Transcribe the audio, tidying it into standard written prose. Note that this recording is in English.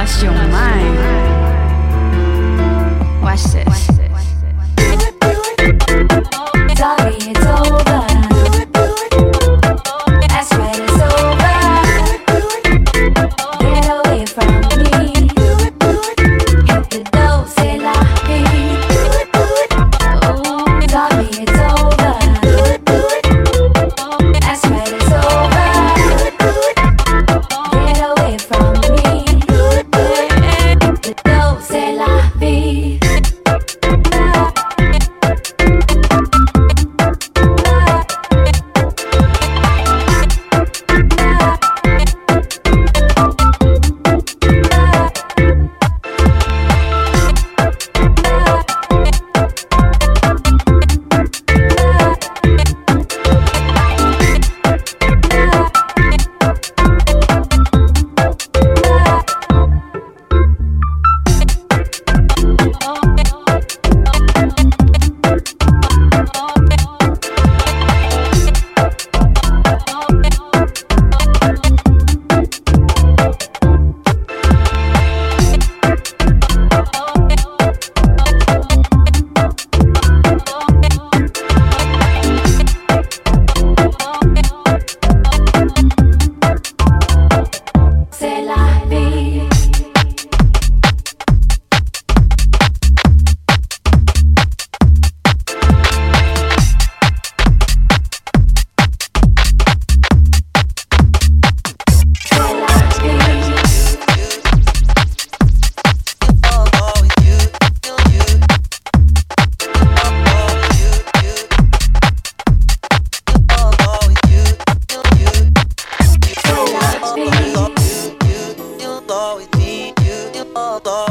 lost your mind. Watch this. Sorry, it's over. That's right, it's over. Get away from me. Hit the door, c'est la vie. Oh, sorry, it's over. That's right, it's over. Get away from me. Hit the door, c'est la vie. C'est la vie. You'll always be, you'll always